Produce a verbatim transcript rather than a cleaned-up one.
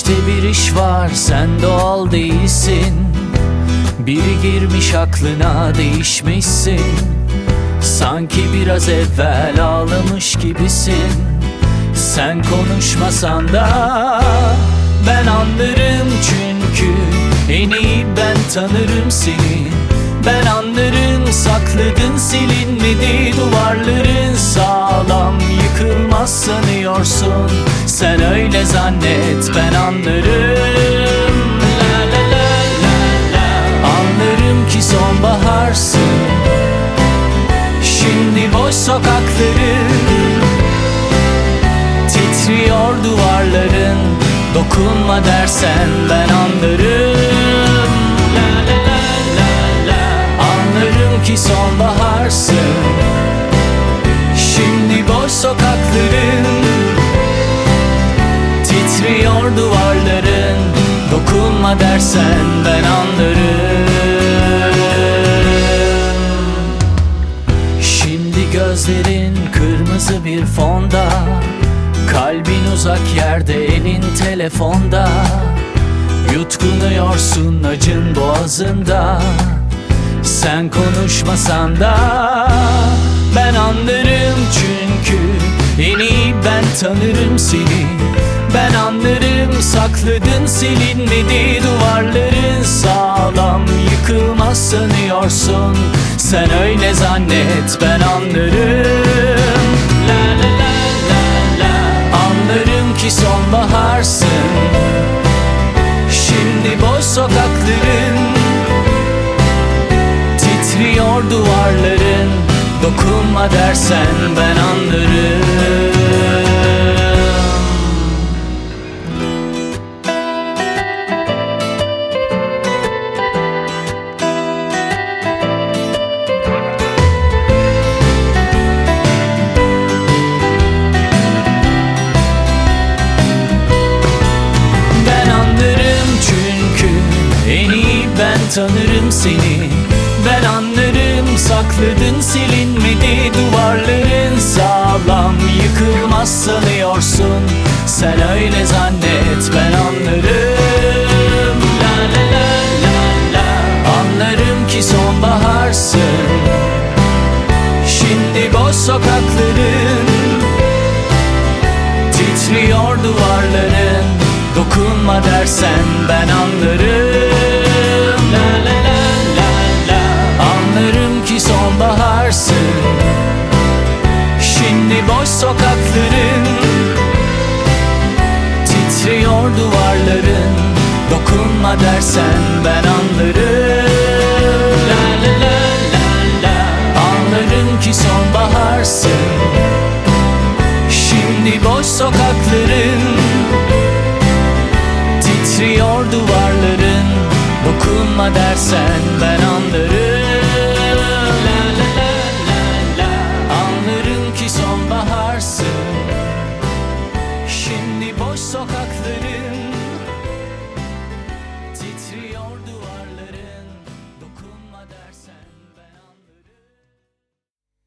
İşte bir iş var, sen doğal değilsin. Biri girmiş aklına, değişmişsin. Sanki biraz evvel ağlamış gibisin. Sen konuşmasan da ben anlarım, çünkü en iyi ben tanırım seni. Ben anlarım, sakladın silinmedi duvarların, sağlam yıkılmaz sanıyorsun. Sen öyle zannet, ben anlarım. La la la la la. Anlarım ki sonbaharsın. Şimdi boş sokakların, titriyor duvarların. Dokunma dersen ben anlarım. La la la la la. Anlarım ki sonbaharsın. Şimdi boş sokakların, titriyor duvarların. Dokunma dersen ben anlarım. Şimdi gözlerin kırmızı bir fonda, kalbin uzak yerde, elin telefonda. Yutkunuyorsun acın boğazında. Sen konuşmasan da ben anlarım, çünkü en iyi ben tanırım seni. Ben anlarım, sakladın silinmedi duvarların, sağlam yıkılmaz sanıyorsun. Sen öyle zannet, ben anlarım. La la la la la. Anlarım ki sonbaharsın. Şimdi boş sokakların, titriyor duvarların. Dokunma dersen ben anlarım. Tanırım seni. Ben anlarım, sakladın silinmedi duvarların, sağlam yıkılmaz sanıyorsun. Sen öyle zannet, ben anlarım. La la la la la. Anlarım ki sonbaharsın. Şimdi boş sokakların, titriyor duvarların. Dokunma dersen ben anlarım. La la la la la. Anlarım ki sonbaharsın. Şimdi boş sokakların, titriyor duvarların. Dokunma dersen ben anlarım. La la la la la. Anlarım ki sonbaharsın. Şimdi boş sokakların, titriyor duvarların. Dokunma dersen ben anlarım.